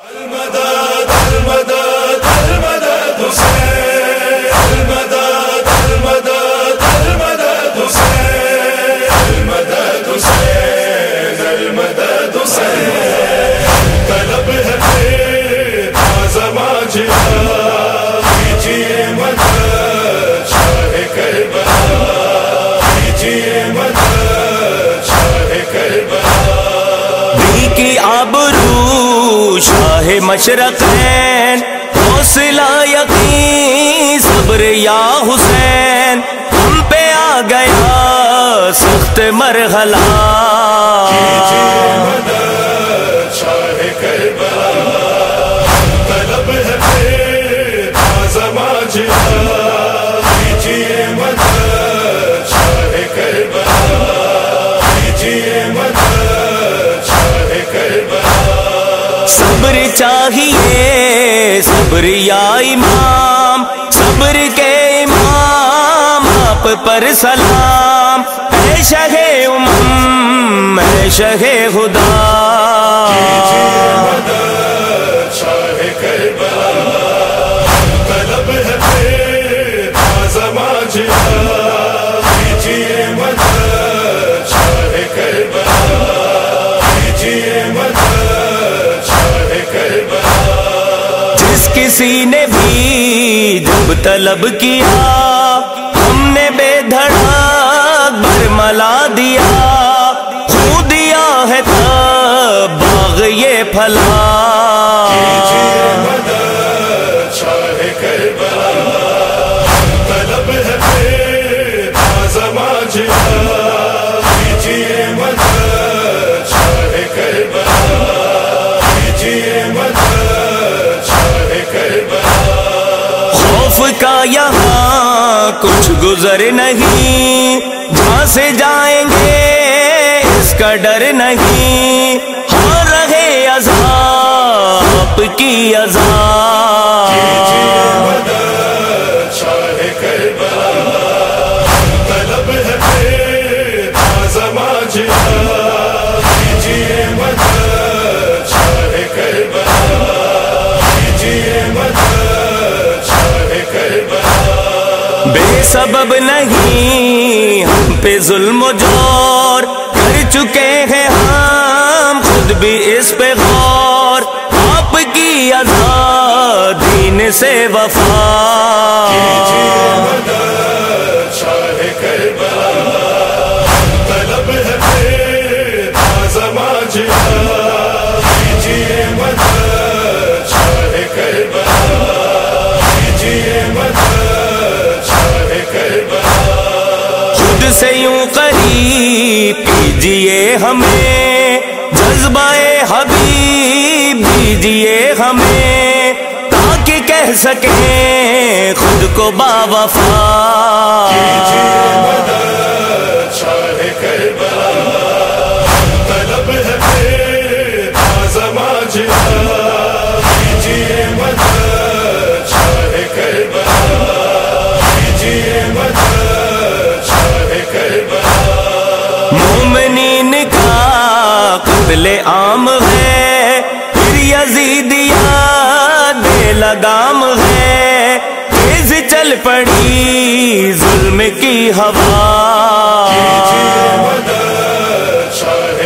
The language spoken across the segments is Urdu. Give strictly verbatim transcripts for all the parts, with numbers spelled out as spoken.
المدد المدد المدد حسین المدد المدد المدد حسین المدد حسین المدد حسین طلب ہے پھر تازہ ماجرا کیجیے مدد شاہ کربلا کیجیے مدد شاہ کربلا بھی کی آبرو شاہ مشرقین حوصلہ یقین صبر یا حسین ہم پہ آ گیا سخت مرحلہ کیجیے مدد شاہ کربلا طلب ہے پھر تازہ ماجرا کیجیے مدد شاہ کربلا کیجیے مدد شاہ کربلا صبر چاہیے صبر یا امام صبر کے امام آپ پر سلام اے شہ امم اے شہ خدا کیجیے مدد شاہ کربلا طلب ہے پھر تازہ ماجرا کیجیے مدد شاہ کربلا کیجیے مدد شاہ کربلا جس کسی نے بھی جب طلب کیا ہم نے بے دھڑک برملا دیا خون دیا ہے تب باغ یہ پھلا کیجیے مدد شاہ کربلا طلب ہے پھر تازہ ماجرا کیجیے مدد شاہ کربلا کیجیے مدد شاہ کربلا خوف کا یہاں کچھ گزر نہیں جہاں سے جائیں گے اس کا ڈر نہیں ہاں رہے عذاب کی عذاب کیجیے مدد شاہ کربلا طلب ہے پھر تازہ ماجرا کیجیے مدد شاہ کربلا کیجیے مدد شاہ کربلا بے سبب نہیں ہم پہ ظلم و جور کر چکے ہیں ہم خود بھی اس پہ غور آپ کی عزا دین سے وفا کیجیے مدد شاہ کربلا طلب ہے پھر تازہ ماجرا کیجیے مدد شاہ کربلا کیجیے مدد شاہ کربلا خود سے یوں قریب کیجیے ہمیں جذبہ حبیب دیجیے ہمیں تاکہ کہہ سکیں خود کو باوفا کیجیے مدد شاہ کربلا طلب ہے پھر تازہ ماجرا کیجیے مدد شاہ کربلا کیجیے مدد شاہ کربلا مومنین کا قتل عام ہے پھر یزیدیہ بے لگام ہے تیز چل پڑی ظلم کی ہوا کیجیے مدد شاہ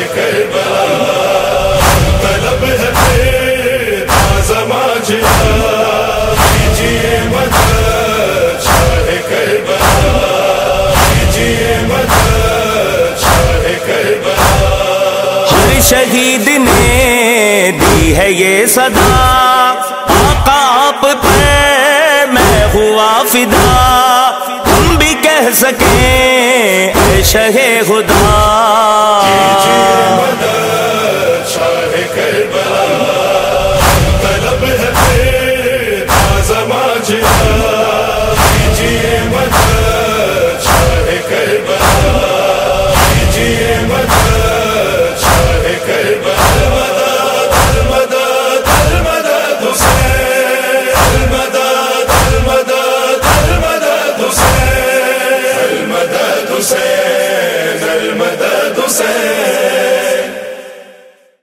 کربلا طلب ہے پھر تازہ ماجرا کیجیے مدد شاہ کربلا کیجیے مدد شاہ کربلا ہر شہید نے دی ہے یہ صدا آقا آپ پہ میں ہوا فدا ہم بھی کہہ سکیں اے شہ خدا